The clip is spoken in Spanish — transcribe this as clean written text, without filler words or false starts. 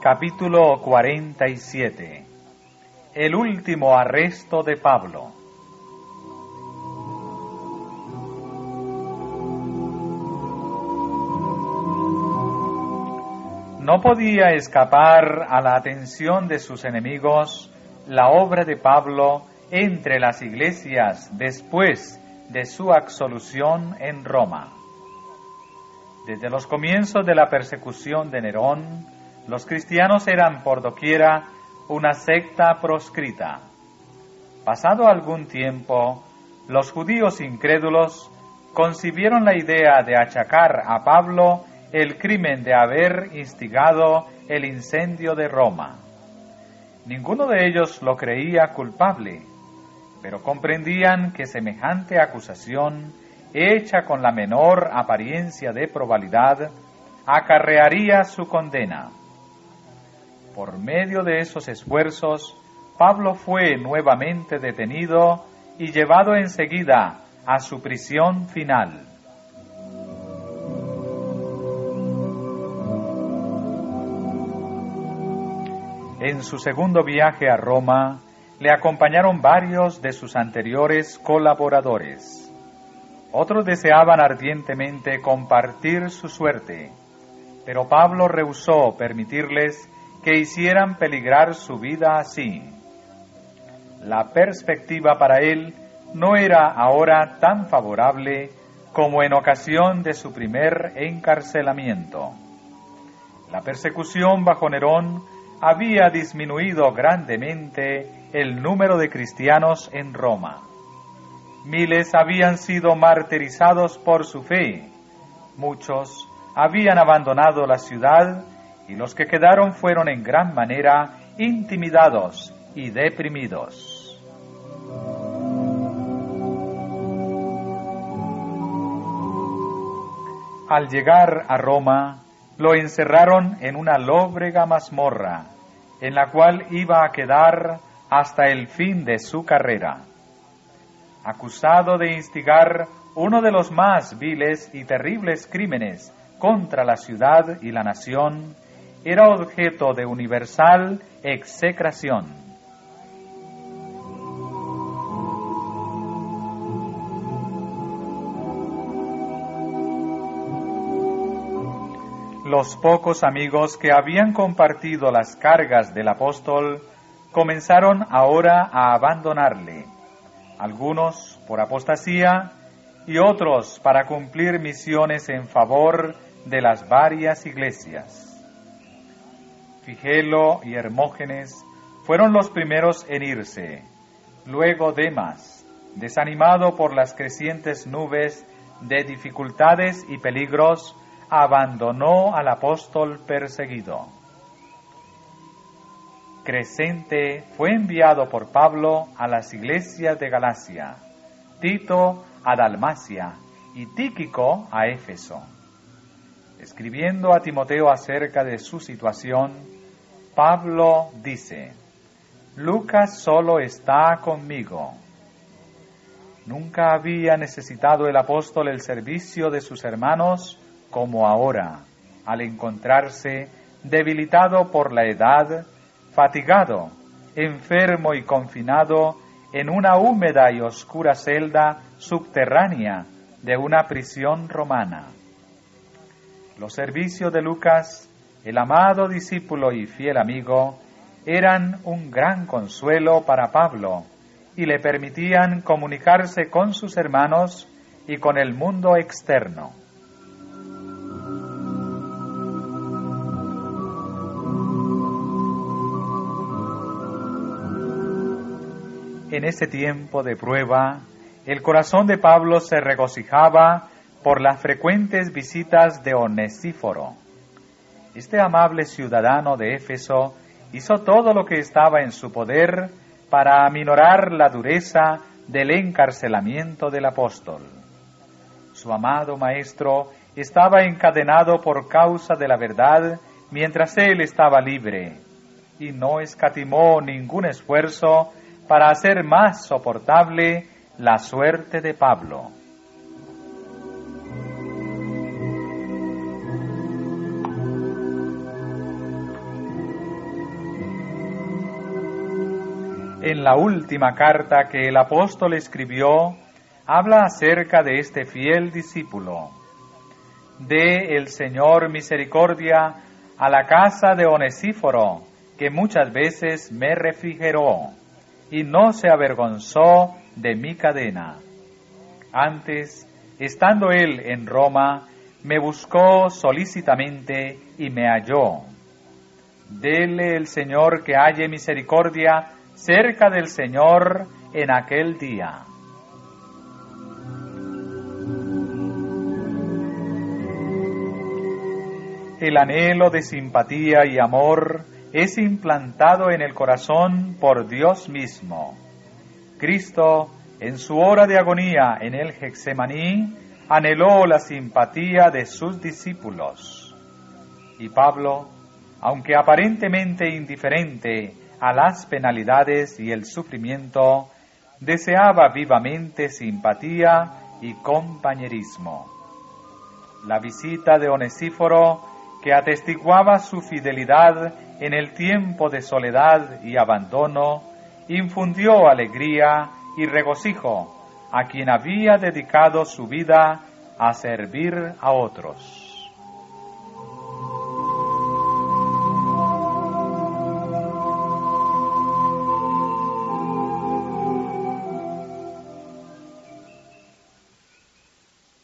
Capítulo 47. El último arresto de Pablo. No podía escapar a la atención de sus enemigos la obra de Pablo entre las iglesias después de su absolución en Roma. Desde los comienzos de la persecución de Nerón, los cristianos eran por doquiera una secta proscrita. Pasado algún tiempo, los judíos incrédulos concibieron la idea de achacar a Pablo el crimen de haber instigado el incendio de Roma. Ninguno de ellos lo creía culpable, pero comprendían que semejante acusación, hecha con la menor apariencia de probabilidad, acarrearía su condena. Por medio de esos esfuerzos, Pablo fue nuevamente detenido y llevado enseguida a su prisión final. En su segundo viaje a Roma, le acompañaron varios de sus anteriores colaboradores. Otros deseaban ardientemente compartir su suerte, pero Pablo rehusó permitirles que hicieran peligrar su vida así. La perspectiva para él no era ahora tan favorable como en ocasión de su primer encarcelamiento. La persecución bajo Nerón había disminuido grandemente el número de cristianos en Roma. Miles habían sido martirizados por su fe, muchos habían abandonado la ciudad y los que quedaron fueron en gran manera intimidados y deprimidos. Al llegar a Roma, lo encerraron en una lóbrega mazmorra, en la cual iba a quedar hasta el fin de su carrera. Acusado de instigar uno de los más viles y terribles crímenes contra la ciudad y la nación, era objeto de universal execración. Los pocos amigos que habían compartido las cargas del apóstol comenzaron ahora a abandonarle, algunos por apostasía y otros para cumplir misiones en favor de las varias iglesias. Figelo y Hermógenes fueron los primeros en irse. Luego Demas, desanimado por las crecientes nubes de dificultades y peligros, abandonó al apóstol perseguido. Crescente fue enviado por Pablo a las iglesias de Galacia, Tito a Dalmacia y Tíquico a Éfeso. Escribiendo a Timoteo acerca de su situación, Pablo dice: Lucas solo está conmigo. Nunca había necesitado el apóstol el servicio de sus hermanos como ahora, al encontrarse debilitado por la edad, fatigado, enfermo y confinado en una húmeda y oscura celda subterránea de una prisión romana. Los servicios de Lucas, el amado discípulo y fiel amigo, eran un gran consuelo para Pablo y le permitían comunicarse con sus hermanos y con el mundo externo. En ese tiempo de prueba, el corazón de Pablo se regocijaba por las frecuentes visitas de Onesíforo. Este amable ciudadano de Éfeso hizo todo lo que estaba en su poder para aminorar la dureza del encarcelamiento del apóstol. Su amado maestro estaba encadenado por causa de la verdad, mientras él estaba libre, y no escatimó ningún esfuerzo para hacer más soportable la suerte de Pablo. En la última carta que el apóstol escribió, habla acerca de este fiel discípulo. Dé el Señor misericordia a la casa de Onesíforo, que muchas veces me refrigeró, y no se avergonzó de mi cadena. Antes, estando él en Roma, me buscó solícitamente y me halló. Dele el Señor que halle misericordia cerca del Señor en aquel día. El anhelo de simpatía y amor es implantado en el corazón por Dios mismo. Cristo, en su hora de agonía en el Getsemaní, anheló la simpatía de sus discípulos. Y Pablo, aunque aparentemente indiferente a las penalidades y el sufrimiento, deseaba vivamente simpatía y compañerismo. La visita de Onesíforo, que atestiguaba su fidelidad en el tiempo de soledad y abandono, infundió alegría y regocijo a quien había dedicado su vida a servir a otros.